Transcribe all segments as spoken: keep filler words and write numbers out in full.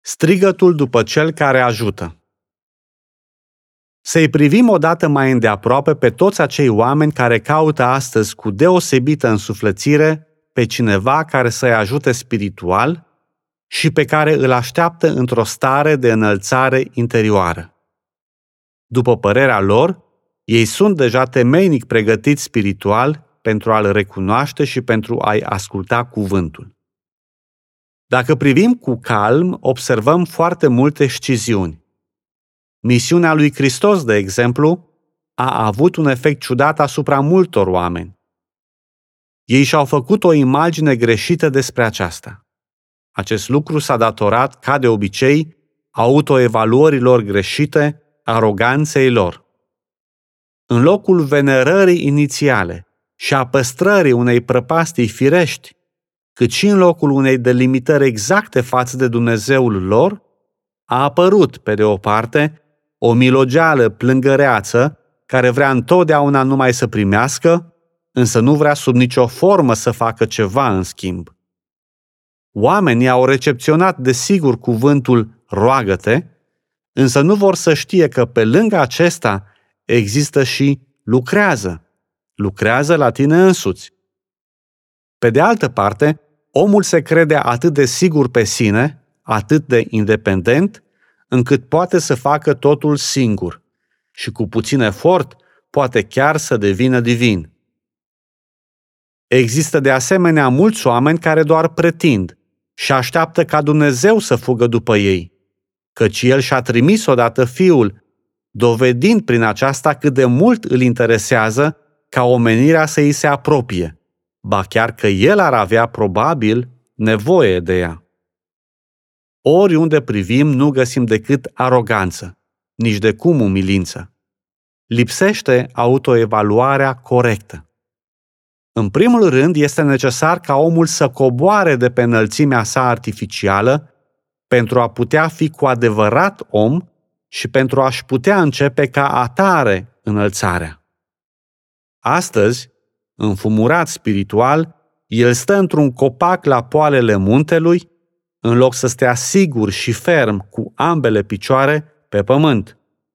Strigătul după cel care ajută. Să-i privim odată mai îndeaproape pe toți acei oameni care caută astăzi cu deosebită însuflățire pe cineva care să-i ajute spiritual și pe care îl așteaptă într-o stare de înălțare interioară. După părerea lor, ei sunt deja temeinic pregătiți spiritual pentru a-L recunoaște și pentru a-i asculta cuvântul. Dacă privim cu calm, observăm foarte multe sciziuni. Misiunea lui Hristos, de exemplu, a avut un efect ciudat asupra multor oameni. Ei și-au făcut o imagine greșită despre aceasta. Acest lucru s-a datorat, ca de obicei, autoevaluărilor greșite, aroganței lor. În locul venerării inițiale și a păstrării unei prăpastii firești, cât și în locul unei delimitări exacte față de Dumnezeul lor, a apărut, pe de o parte, o milogeală plângăreață care vrea întotdeauna numai să primească, însă nu vrea sub nicio formă să facă ceva în schimb. Oamenii au recepționat desigur cuvântul roagă-te, însă nu vor să știe că pe lângă acesta există și lucrează. Lucrează la tine însuți. Pe de altă parte, omul se crede atât de sigur pe sine, atât de independent, încât poate să facă totul singur și cu puțin efort poate chiar să devină divin. Există de asemenea mulți oameni care doar pretind și așteaptă ca Dumnezeu să fugă după ei, căci El și-a trimis odată Fiul, dovedind prin aceasta cât de mult îl interesează ca omenirea să îi se apropie, ba chiar că El ar avea probabil nevoie de ea. Oriunde privim nu găsim decât aroganță, nici de cum umilință. Lipsește autoevaluarea corectă. În primul rând, este necesar ca omul să coboare de pe înălțimea sa artificială pentru a putea fi cu adevărat om și pentru a-și putea începe ca atare înălțarea. Astăzi, înfumurat spiritual, el stă într-un copac la poalele muntelui, în loc să stea sigur și ferm cu ambele picioare pe pământ.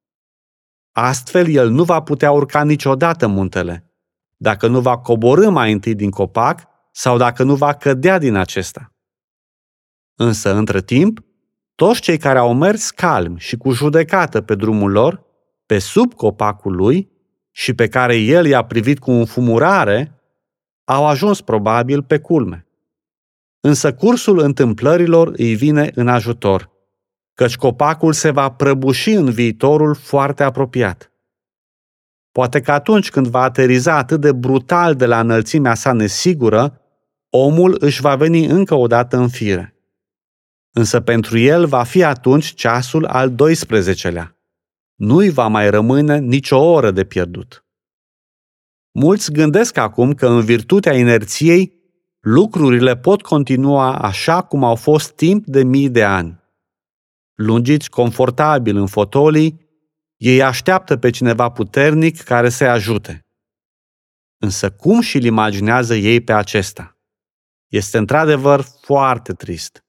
Astfel, el nu va putea urca niciodată muntele, dacă nu va coborî mai întâi din copac sau dacă nu va cădea din acesta. Însă, între timp, toți cei care au mers calmi și cu judecată pe drumul lor, pe sub copacul lui și pe care el i-a privit cu înfumurare, au ajuns probabil pe culme. Însă cursul întâmplărilor îi vine în ajutor, căci copacul se va prăbuși în viitorul foarte apropiat. Poate că atunci când va ateriza atât de brutal de la înălțimea sa nesigură, omul își va veni încă o dată în fire. Însă pentru el va fi atunci ceasul al doisprezecelea. Nu-i va mai rămâne nicio oră de pierdut. Mulți gândesc acum că în virtutea inerției, lucrurile pot continua așa cum au fost timp de mii de ani. Lungiți confortabil în fotolii, ei așteaptă pe cineva puternic care să-i ajute. Însă cum și-l imaginează ei pe acesta? Este într-adevăr foarte trist.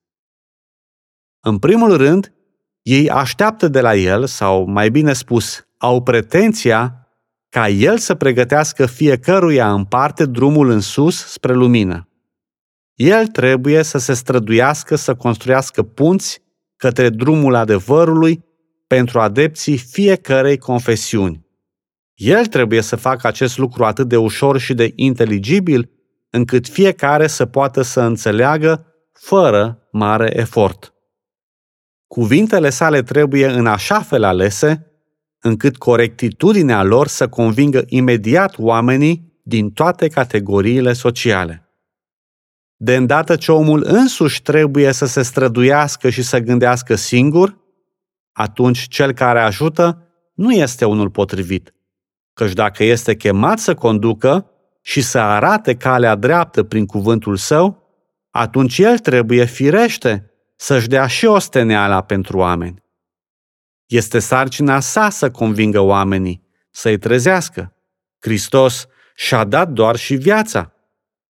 În primul rând, ei așteaptă de la el, sau mai bine spus, au pretenția ca el să pregătească fiecăruia în parte drumul în sus spre lumină. El trebuie să se străduiască să construiască punți către drumul adevărului pentru adepții fiecărei confesiuni. El trebuie să facă acest lucru atât de ușor și de inteligibil, încât fiecare să poată să înțeleagă fără mare efort. Cuvintele sale trebuie în așa fel alese, încât corectitudinea lor să convingă imediat oamenii din toate categoriile sociale. De îndată ce omul însuși trebuie să se străduiască și să gândească singur, atunci cel care ajută nu este unul potrivit, căci dacă este chemat să conducă și să arate calea dreaptă prin cuvântul său, atunci el trebuie firește să-și dea și osteneala pentru oameni. Este sarcina sa să convingă oamenii, să-i trezească. Hristos și-a dat doar și viața.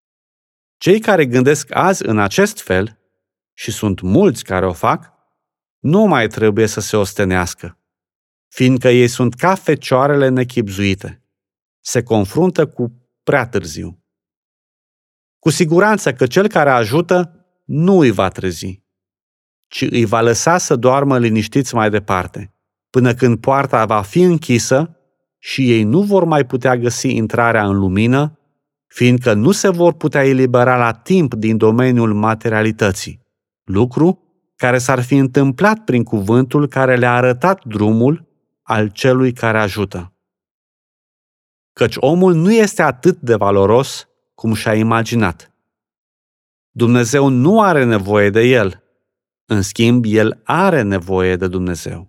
Cei care gândesc azi în acest fel, și sunt mulți care o fac, nu mai trebuie să se ostenească, fiindcă ei sunt ca fecioarele nechibzuite. Se confruntă cu prea târziu. Cu siguranță că cel care ajută nu îi va trezi, ci îi va lăsa să doarmă liniștiți mai departe, până când poarta va fi închisă și ei nu vor mai putea găsi intrarea în lumină, fiindcă nu se vor putea elibera la timp din domeniul materialității, lucru care s-ar fi întâmplat prin cuvântul care le-a arătat drumul al celui care ajută. Căci omul nu este atât de valoros cum și-a imaginat. Dumnezeu nu are nevoie de el, în schimb, el are nevoie de Dumnezeu.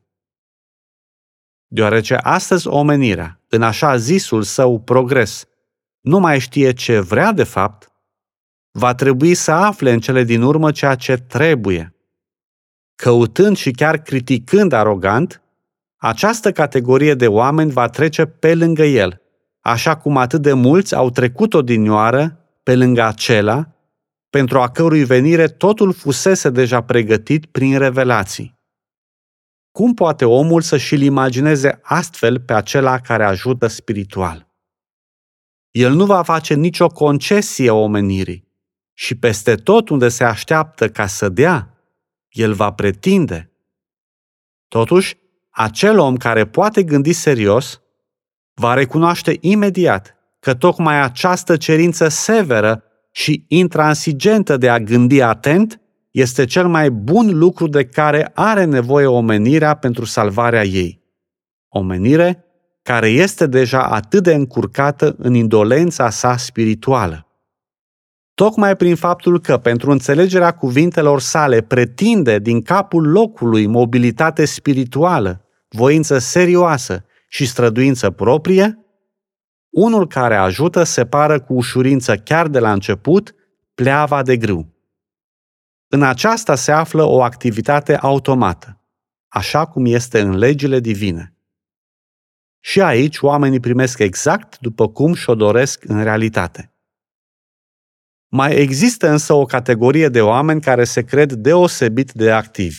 Deoarece astăzi omenirea, în așa zisul său progres, nu mai știe ce vrea de fapt, va trebui să afle în cele din urmă ceea ce trebuie. Căutând și chiar criticând arogant, această categorie de oameni va trece pe lângă el, așa cum atât de mulți au trecut odinioară pe lângă acela, pentru a cărui venire totul fusese deja pregătit prin revelații. Cum poate omul să și-l imagineze astfel pe acela care ajută spiritual? El nu va face nicio concesie omenirii și peste tot unde se așteaptă ca să dea, el va pretinde. Totuși, acel om care poate gândi serios va recunoaște imediat că tocmai această cerință severă și intransigentă de a gândi atent este cel mai bun lucru de care are nevoie omenirea pentru salvarea ei. Omenire care este deja atât de încurcată în indolența sa spirituală. Tocmai prin faptul că, pentru înțelegerea cuvintelor sale, pretinde din capul locului mobilitate spirituală, voință serioasă și străduință proprie, unul care ajută separă cu ușurință chiar de la început pleava de grâu. În aceasta se află o activitate automată, așa cum este în legile divine. Și aici oamenii primesc exact după cum și-o doresc în realitate. Mai există însă o categorie de oameni care se cred deosebit de activi.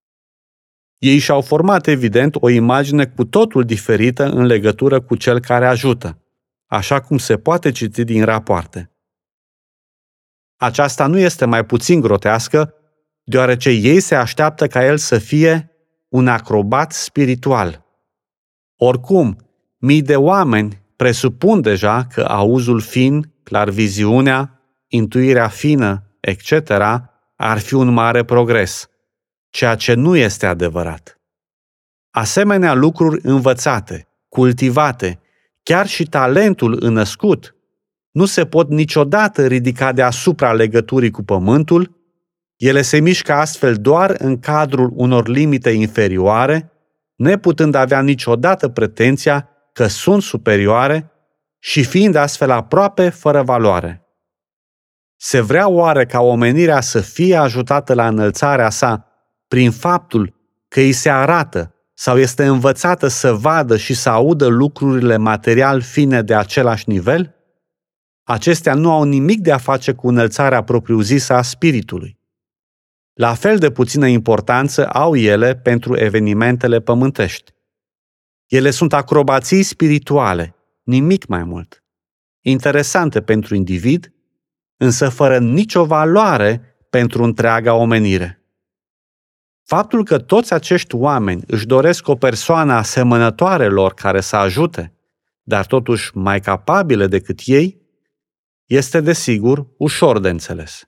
Ei și-au format, evident, o imagine cu totul diferită în legătură cu cel care ajută, așa cum se poate citi din rapoarte. Aceasta nu este mai puțin grotească, deoarece ei se așteaptă ca el să fie un acrobat spiritual. Oricum, mii de oameni presupun deja că auzul fin, clarviziunea, intuirea fină, et cetera, ar fi un mare progres, ceea ce nu este adevărat. Asemenea lucruri învățate, cultivate, chiar și talentul înnăscut, nu se pot niciodată ridica deasupra legăturii cu pământul, ele se mișcă astfel doar în cadrul unor limite inferioare, neputând avea niciodată pretenția că sunt superioare și fiind astfel aproape fără valoare. Se vrea oare ca omenirea să fie ajutată la înălțarea sa prin faptul că îi se arată sau este învățată să vadă și să audă lucrurile material fine de același nivel? Acestea nu au nimic de a face cu înălțarea propriu-zisă a spiritului. La fel de puțină importanță au ele pentru evenimentele pământești. Ele sunt acrobații spirituale, nimic mai mult. Interesante pentru individ, însă fără nicio valoare pentru întreaga omenire. Faptul că toți acești oameni își doresc o persoană asemănătoare lor care să ajute, dar totuși mai capabilă decât ei, este desigur ușor de înțeles.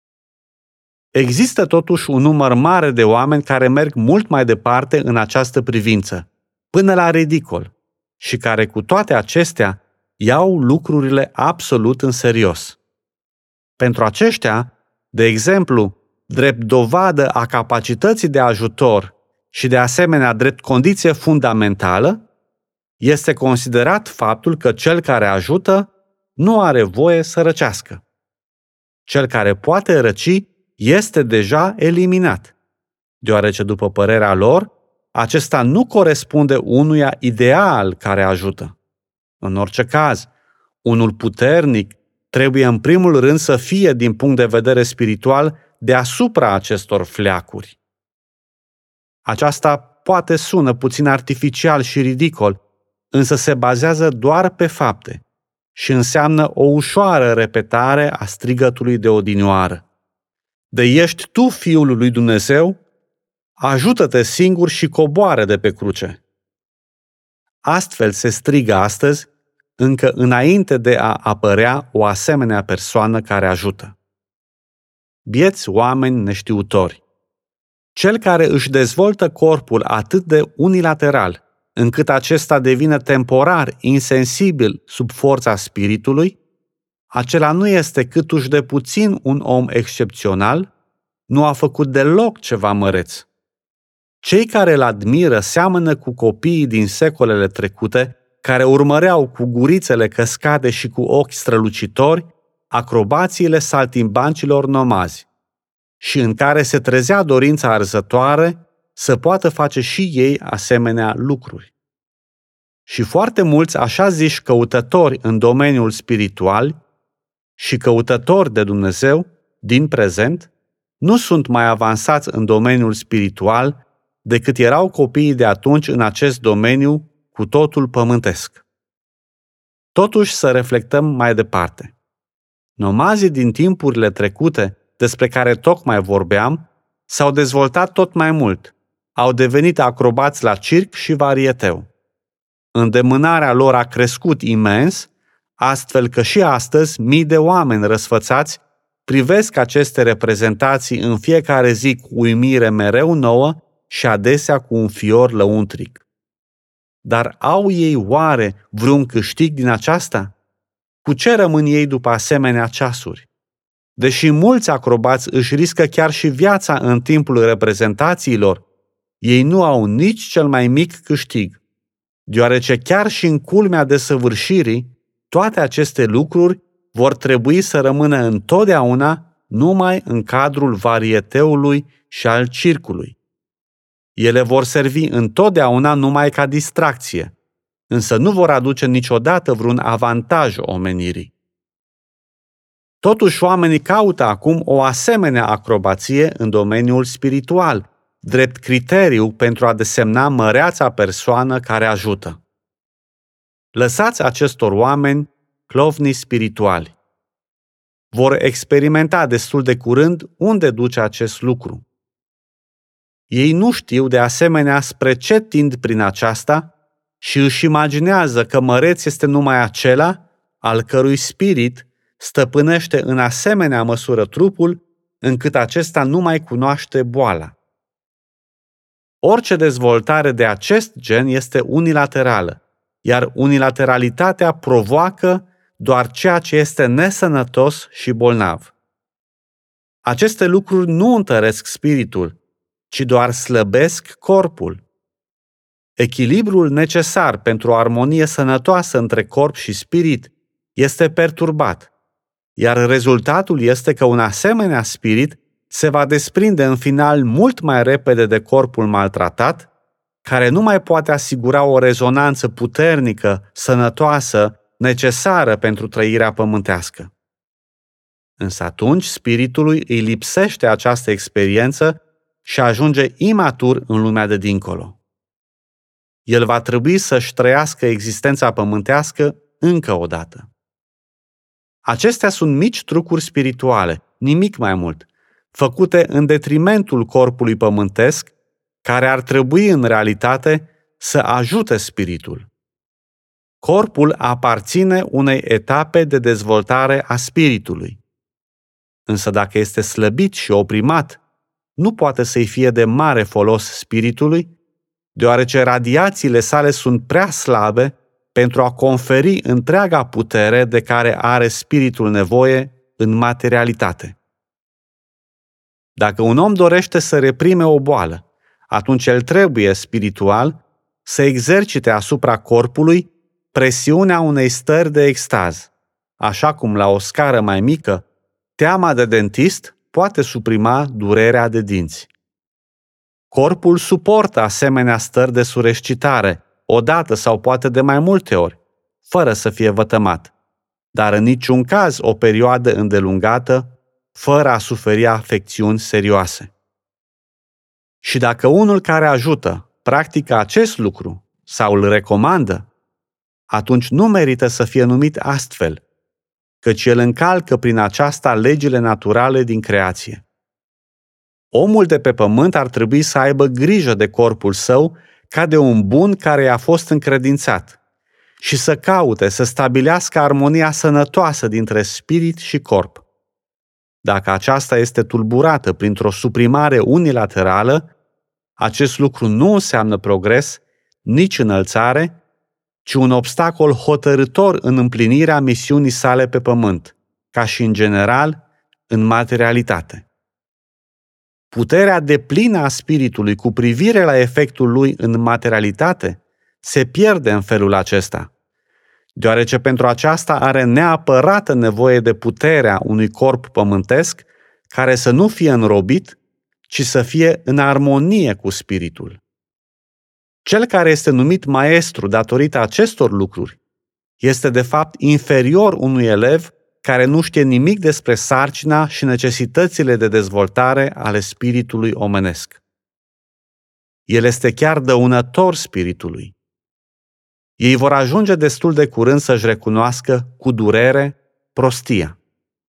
Există totuși un număr mare de oameni care merg mult mai departe în această privință, până la ridicol, și care cu toate acestea iau lucrurile absolut în serios. Pentru aceștia, de exemplu, drept dovadă a capacității de ajutor și de asemenea drept condiție fundamentală, este considerat faptul că cel care ajută nu are voie să răcească. Cel care poate răci este deja eliminat, deoarece, după părerea lor, acesta nu corespunde unuia ideal care ajută. În orice caz, unul puternic trebuie în primul rând să fie, din punct de vedere spiritual, deasupra acestor fleacuri. Aceasta poate sună puțin artificial și ridicol, însă se bazează doar pe fapte și înseamnă o ușoară repetare a strigătului de odinioară. De ești tu Fiul lui Dumnezeu? Ajută-te singur și coboară de pe cruce. Astfel se strigă astăzi, încă înainte de a apărea o asemenea persoană care ajută. Bieți oameni neștiutori! Cel care își dezvoltă corpul atât de unilateral, încât acesta devine temporar, insensibil sub forța spiritului, acela nu este câtuși de puțin un om excepțional, nu a făcut deloc ceva măreț. Cei care îl admiră seamănă cu copiii din secolele trecute, care urmăreau cu gurițele căscate și cu ochi strălucitori acrobațiile saltimbancilor nomazi și în care se trezea dorința arzătoare să poată face și ei asemenea lucruri. Și foarte mulți așa ziși căutători în domeniul spiritual și căutători de Dumnezeu din prezent nu sunt mai avansați în domeniul spiritual decât erau copiii de atunci în acest domeniu cu totul pământesc. Totuși să reflectăm mai departe. Nomazii din timpurile trecute, despre care tocmai vorbeam, s-au dezvoltat tot mai mult, au devenit acrobați la circ și varieteu. Îndemânarea lor a crescut imens, astfel că și astăzi mii de oameni răsfățați privesc aceste reprezentații în fiecare zi cu uimire mereu nouă și adesea cu un fior lăuntric. Dar au ei oare vreun câștig din aceasta? Cu ce rămân ei după asemenea ceasuri? Deși mulți acrobați își riscă chiar și viața în timpul reprezentațiilor, ei nu au nici cel mai mic câștig, deoarece chiar și în culmea desăvârșirii, toate aceste lucruri vor trebui să rămână întotdeauna numai în cadrul varieteului și al circului. Ele vor servi întotdeauna numai ca distracție, însă nu vor aduce niciodată vreun avantaj omenirii. Totuși, oamenii caută acum o asemenea acrobație în domeniul spiritual, drept criteriu pentru a desemna măreața persoană care ajută. Lăsați acestor oameni clovni spirituali. Vor experimenta destul de curând unde duce acest lucru. Ei nu știu de asemenea spre ce tind prin aceasta și își imaginează că măreț este numai acela al cărui spirit stăpânește în asemenea măsură trupul, încât acesta nu mai cunoaște boala. Orice dezvoltare de acest gen este unilaterală, iar unilateralitatea provoacă doar ceea ce este nesănătos și bolnav. Aceste lucruri nu întăresc spiritul, ci doar slăbesc corpul. Echilibrul necesar pentru o armonie sănătoasă între corp și spirit este perturbat, iar rezultatul este că un asemenea spirit se va desprinde în final mult mai repede de corpul maltratat, care nu mai poate asigura o rezonanță puternică, sănătoasă, necesară pentru trăirea pământească. Însă atunci spiritului îi lipsește această experiență și ajunge imatur în lumea de dincolo. El va trebui să-și trăiască existența pământească încă o dată. Acestea sunt mici trucuri spirituale, nimic mai mult, făcute în detrimentul corpului pământesc, care ar trebui în realitate să ajute spiritul. Corpul aparține unei etape de dezvoltare a spiritului. Însă dacă este slăbit și oprimat, nu poate să-i fie de mare folos spiritului, deoarece radiațiile sale sunt prea slabe pentru a conferi întreaga putere de care are spiritul nevoie în materialitate. Dacă un om dorește să reprime o boală, atunci el trebuie, spiritual, să exercite asupra corpului presiunea unei stări de extaz, așa cum la o scară mai mică, teama de dentist poate suprima durerea de dinți. Corpul suportă asemenea stări de sureșcitare, odată sau poate de mai multe ori, fără să fie vătămat, dar în niciun caz o perioadă îndelungată, fără a suferi afecțiuni serioase. Și dacă unul care ajută practică acest lucru sau îl recomandă, atunci nu merită să fie numit astfel, căci el încalcă prin aceasta legile naturale din creație. Omul de pe pământ ar trebui să aibă grijă de corpul său ca de un bun care i-a fost încredințat și să caute să stabilească armonia sănătoasă dintre spirit și corp. Dacă aceasta este tulburată printr-o suprimare unilaterală, acest lucru nu înseamnă progres, nici înălțare, ci un obstacol hotărâtor în împlinirea misiunii sale pe pământ, ca și în general în materialitate. Puterea deplină a spiritului cu privire la efectul lui în materialitate se pierde în felul acesta, deoarece pentru aceasta are neapărată nevoie de puterea unui corp pământesc care să nu fie înrobit, ci să fie în armonie cu spiritul. Cel care este numit maestru datorită acestor lucruri este de fapt inferior unui elev care nu știe nimic despre sarcina și necesitățile de dezvoltare ale spiritului omenesc. El este chiar dăunător spiritului. Ei vor ajunge destul de curând să-și recunoască cu durere prostia.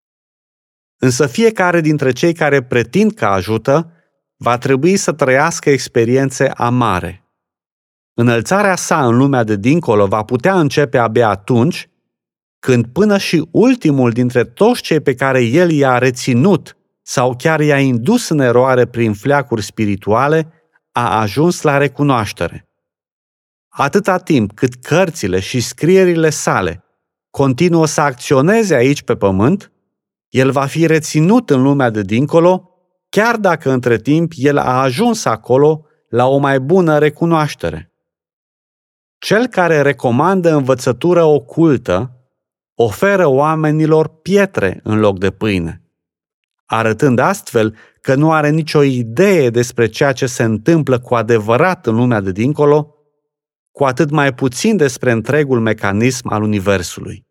Însă fiecare dintre cei care pretind că ajută va trebui să trăiască experiențe amare. Înălțarea sa în lumea de dincolo va putea începe abia atunci când până și ultimul dintre toți cei pe care el i-a reținut sau chiar i-a indus în eroare prin fleacuri spirituale a ajuns la recunoaștere. Atâta timp cât cărțile și scrierile sale continuă să acționeze aici pe pământ, el va fi reținut în lumea de dincolo, chiar dacă între timp el a ajuns acolo la o mai bună recunoaștere. Cel care recomandă învățătură ocultă oferă oamenilor pietre în loc de pâine, arătând astfel că nu are nicio idee despre ceea ce se întâmplă cu adevărat în lumea de dincolo, cu atât mai puțin despre întregul mecanism al universului.